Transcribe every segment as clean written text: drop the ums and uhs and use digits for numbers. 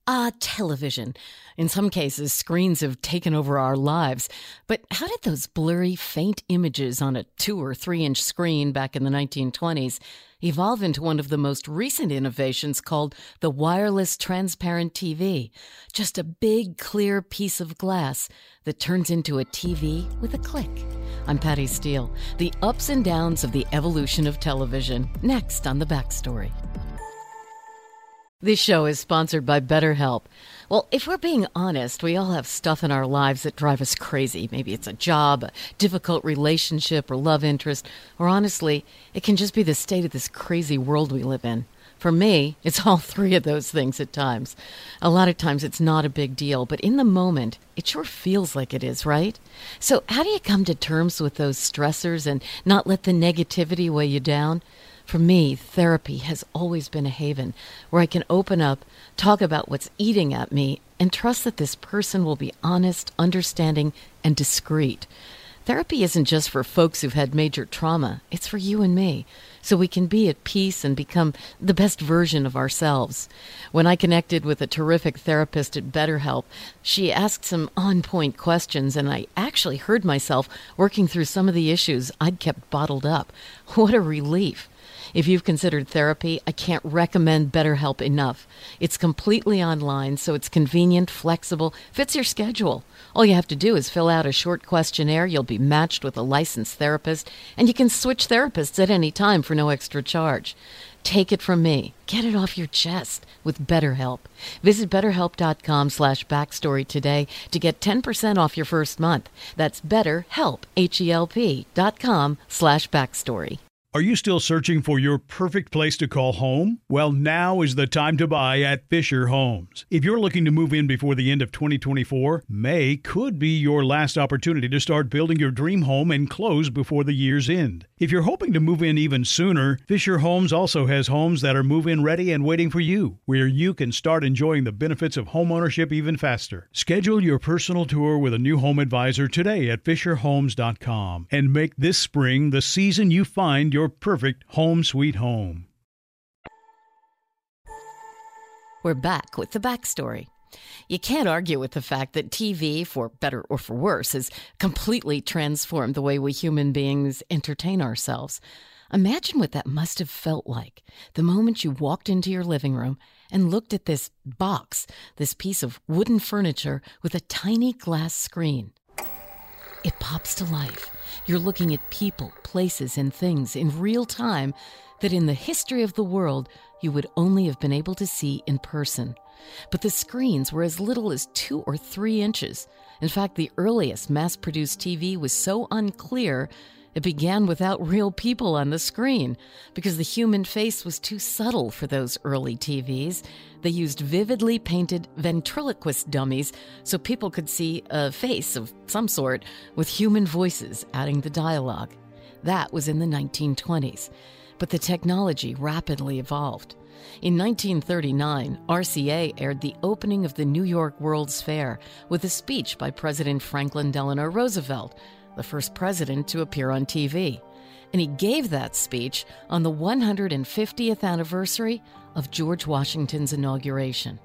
Television. In some cases, screens have taken over our lives. But how did those blurry, faint images on a 2 or 3 inch screen back in the 1920s evolve into one of the most recent innovations called the wireless transparent TV? Just a big, clear piece of glass that turns into a TV with a click. I'm Patty Steele. The ups and downs of the evolution of television. Next on The Backstory. This show is sponsored by BetterHelp. Well, if we're being honest, we all have stuff in our lives that drive us crazy. Maybe it's a job, a difficult relationship, or love interest, or honestly, it can just be the state of this crazy world we live in. For me, it's all 3 of those things at times. A lot of times it's not a big deal, but in the moment, it sure feels like it is, right? So how do you come to terms with those stressors and not let the negativity weigh you down? For me, therapy has always been a haven where I can open up, talk about what's eating at me, and trust that this person will be honest, understanding, and discreet. Therapy isn't just for folks who've had major trauma. It's for you and me, so we can be at peace and become the best version of ourselves. When I connected with a terrific therapist at BetterHelp, she asked some on-point questions, and I actually heard myself working through some of the issues I'd kept bottled up. What a relief. If you've considered therapy, I can't recommend BetterHelp enough. It's completely online, so it's convenient, flexible, fits your schedule. All you have to do is fill out a short questionnaire. You'll be matched with a licensed therapist, and you can switch therapists at any time for no extra charge. Take it from me. Get it off your chest with BetterHelp. Visit BetterHelp.com/backstory today to get 10% off your first month. That's BetterHelp, HELP.com/backstory. Are you still searching for your perfect place to call home? Well, now is the time to buy at Fisher Homes. If you're looking to move in before the end of 2024, May could be your last opportunity to start building your dream home and close before the year's end. If you're hoping to move in even sooner, Fisher Homes also has homes that are move-in ready and waiting for you, where you can start enjoying the benefits of homeownership even faster. Schedule your personal tour with a new home advisor today at FisherHomes.com and make this spring the season you find your perfect home sweet home. We're back with The Backstory. You can't argue with the fact that TV, for better or for worse, has completely transformed the way we human beings entertain ourselves. Imagine what that must have felt like the moment you walked into your living room and looked at this box, this piece of wooden furniture with a tiny glass screen. It pops to life. You're looking at people, places, and things in real time that in the history of the world you would only have been able to see in person. But the screens were as little as 2 or 3 inches. In fact, the earliest mass-produced TV was so unclear it began without real people on the screen because the human face was too subtle for those early TVs. They used vividly painted ventriloquist dummies so people could see a face of some sort with human voices adding the dialogue. That was in the 1920s. But the technology rapidly evolved. In 1939, RCA aired the opening of the New York World's Fair with a speech by President Franklin Delano Roosevelt, the first president to appear on TV. And he gave that speech on the 150th anniversary of George Washington's inauguration.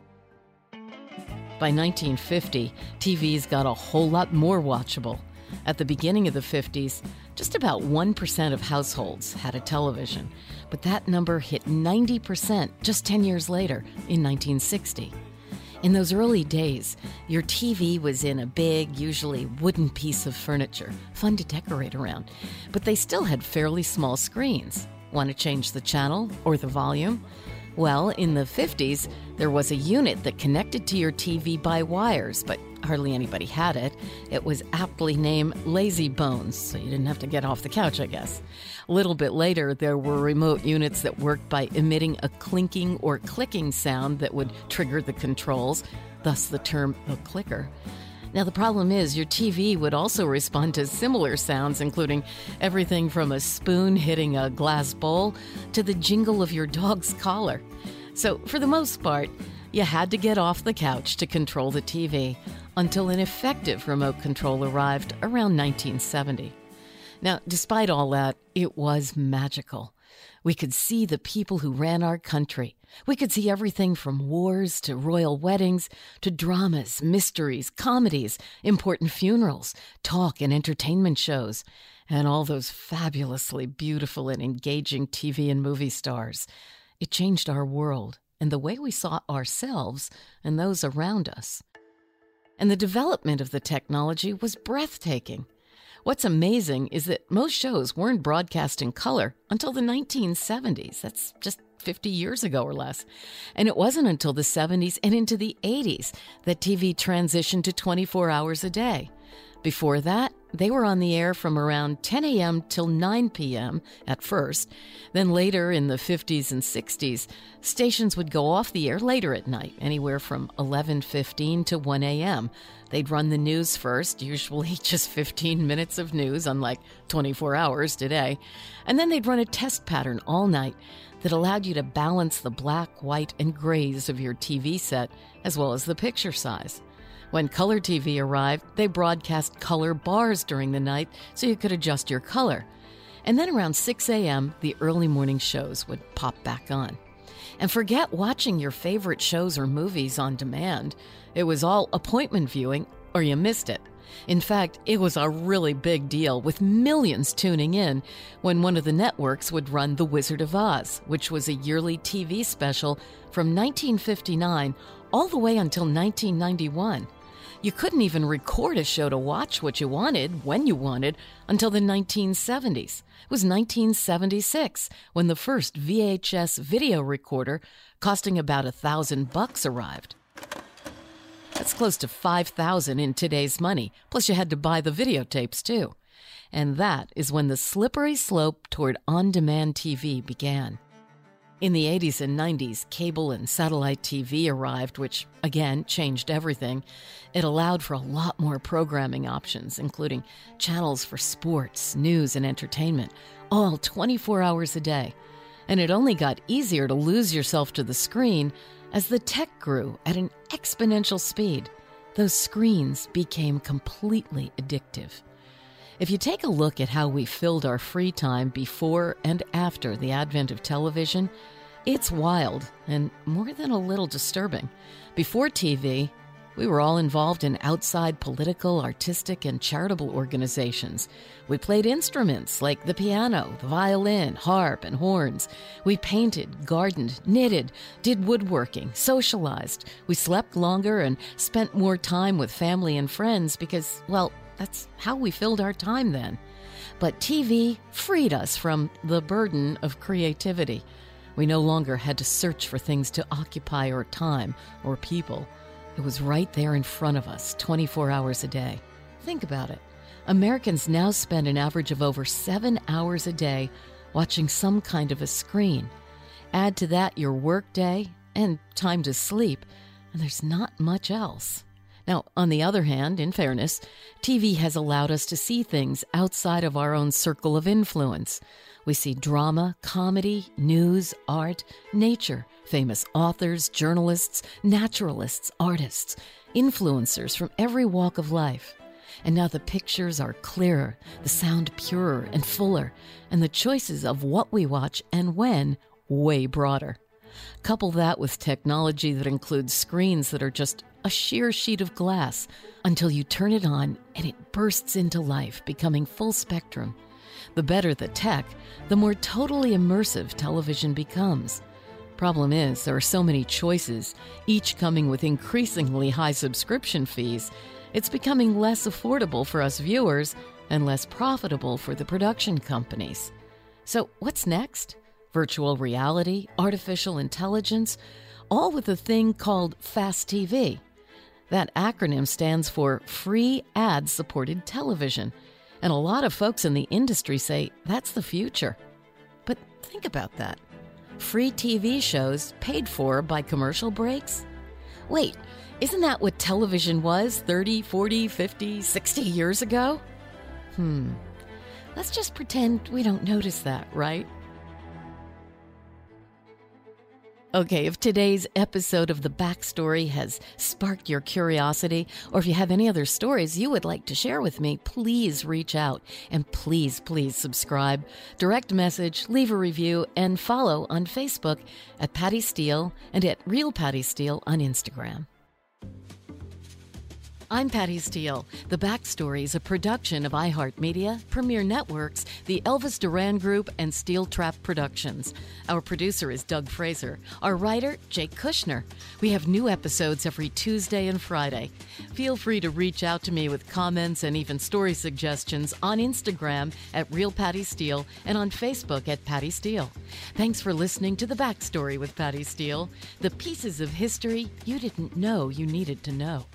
By 1950, TVs got a whole lot more watchable. At the beginning of the 50s, just about 1% of households had a television, but that number hit 90% just 10 years later in 1960. In those early days, your TV was in a big, usually wooden piece of furniture, fun to decorate around, but they still had fairly small screens. Want to change the channel or the volume? Well, in the 50s, there was a unit that connected to your TV by wires, but hardly anybody had it. It was aptly named Lazy Bones, so you didn't have to get off the couch, I guess. A little bit later, there were remote units that worked by emitting a clinking or clicking sound that would trigger the controls, thus the term a clicker. Now, the problem is your TV would also respond to similar sounds, including everything from a spoon hitting a glass bowl to the jingle of your dog's collar. So, for the most part, you had to get off the couch to control the TV until an effective remote control arrived around 1970. Now, despite all that, it was magical. We could see the people who ran our country. We could see everything from wars to royal weddings to dramas, mysteries, comedies, important funerals, talk and entertainment shows, and all those fabulously beautiful and engaging TV and movie stars. It changed our world and the way we saw ourselves and those around us. And the development of the technology was breathtaking. What's amazing is that most shows weren't broadcast in color until the 1970s. That's just 50 years ago or less. And it wasn't until the 70s and into the 80s that TV transitioned to 24 hours a day. Before that, they were on the air from around 10 a.m. till 9 p.m. at first. Then later in the 50s and 60s, stations would go off the air later at night, anywhere from 11:15 to 1 a.m. They'd run the news first, usually just 15 minutes of news, unlike 24 hours today. And then they'd run a test pattern all night that allowed you to balance the black, white, and grays of your TV set, as well as the picture size. When color TV arrived, they broadcast color bars during the night so you could adjust your color. And then around 6 a.m., the early morning shows would pop back on. And forget watching your favorite shows or movies on demand. It was all appointment viewing, or you missed it. In fact, it was a really big deal, with millions tuning in when one of the networks would run The Wizard of Oz, which was a yearly TV special from 1959 all the way until 1991. You couldn't even record a show to watch what you wanted, when you wanted, until the 1970s. It was 1976 when the first VHS video recorder, costing about $1,000, arrived. That's close to $5,000 in today's money, plus you had to buy the videotapes too. And that is when the slippery slope toward on-demand TV began. In the 80s and 90s, cable and satellite TV arrived, which, again, changed everything. It allowed for a lot more programming options, including channels for sports, news, and entertainment, all 24 hours a day. And it only got easier to lose yourself to the screen as the tech grew at an exponential speed. Those screens became completely addictive. If you take a look at how we filled our free time before and after the advent of television, it's wild and more than a little disturbing. Before TV, we were all involved in outside political, artistic, and charitable organizations. We played instruments like the piano, the violin, harp, and horns. We painted, gardened, knitted, did woodworking, socialized. We slept longer and spent more time with family and friends because, well, that's how we filled our time then. But TV freed us from the burden of creativity. We no longer had to search for things to occupy our time or people. It was right there in front of us, 24 hours a day. Think about it. Americans now spend an average of over 7 hours a day watching some kind of a screen. Add to that your work day and time to sleep, and there's not much else. Now, on the other hand, in fairness, TV has allowed us to see things outside of our own circle of influence. We see drama, comedy, news, art, nature, famous authors, journalists, naturalists, artists, influencers from every walk of life. And now the pictures are clearer, the sound purer and fuller, and the choices of what we watch and when way broader. Couple that with technology that includes screens that are just a sheer sheet of glass until you turn it on and it bursts into life, becoming full spectrum. The better the tech, the more totally immersive television becomes. Problem is, there are so many choices, each coming with increasingly high subscription fees. It's becoming less affordable for us viewers and less profitable for the production companies. So what's next? Virtual reality, artificial intelligence, all with a thing called FAST TV. That acronym stands for Free Ad-Supported Television, and a lot of folks in the industry say that's the future. But think about that. Free TV shows paid for by commercial breaks? Wait, isn't that what television was 30, 40, 50, 60 years ago? Let's just pretend we don't notice that, right? Okay, if today's episode of The Backstory has sparked your curiosity, or if you have any other stories you would like to share with me, please reach out. And please subscribe, direct message, leave a review, and follow on Facebook at Patty Steele and at Real Patty Steele on Instagram. I'm Patty Steele. The Backstory is a production of iHeartMedia, Premier Networks, the Elvis Duran Group, and Steel Trap Productions. Our producer is Doug Fraser. Our writer, Jake Kushner. We have new episodes every Tuesday and Friday. Feel free to reach out to me with comments and even story suggestions on Instagram at Real Patty Steele and on Facebook at Patty Steele. Thanks for listening to The Backstory with Patty Steele. The pieces of history you didn't know you needed to know.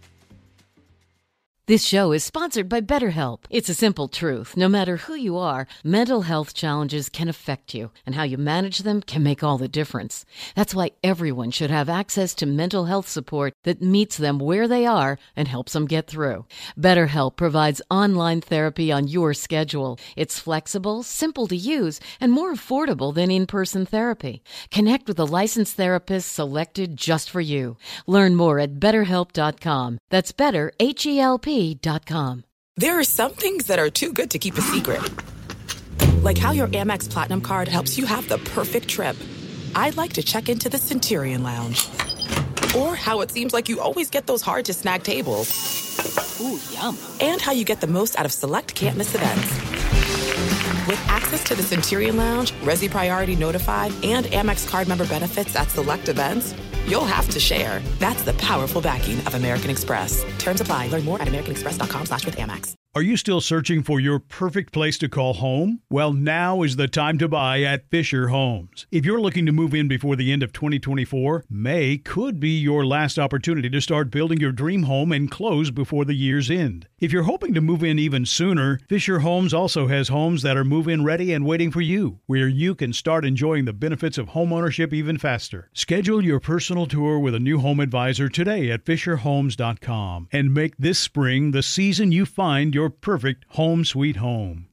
This show is sponsored by BetterHelp. It's a simple truth. No matter who you are, mental health challenges can affect you, and how you manage them can make all the difference. That's why everyone should have access to mental health support that meets them where they are and helps them get through. BetterHelp provides online therapy on your schedule. It's flexible, simple to use, and more affordable than in-person therapy. Connect with a licensed therapist selected just for you. Learn more at BetterHelp.com. That's better, HELP.com. There are some things that are too good to keep a secret. Like how your Amex Platinum card helps you have the perfect trip. I'd like to check into the Centurion Lounge. Or how it seems like you always get those hard-to-snag tables. Ooh, yum. And how you get the most out of select can't-miss events. With access to the Centurion Lounge, Resi Priority Notified, and Amex card member benefits at select events, you'll have to share. That's the powerful backing of American Express. Terms apply. Learn more at americanexpress.com/withAmex. Are you still searching for your perfect place to call home? Well, now is the time to buy at Fisher Homes. If you're looking to move in before the end of 2024, May could be your last opportunity to start building your dream home and close before the year's end. If you're hoping to move in even sooner, Fisher Homes also has homes that are move-in ready and waiting for you, where you can start enjoying the benefits of homeownership even faster. Schedule your personal tour with a new home advisor today at FisherHomes.com and make this spring the season you find your perfect home sweet home.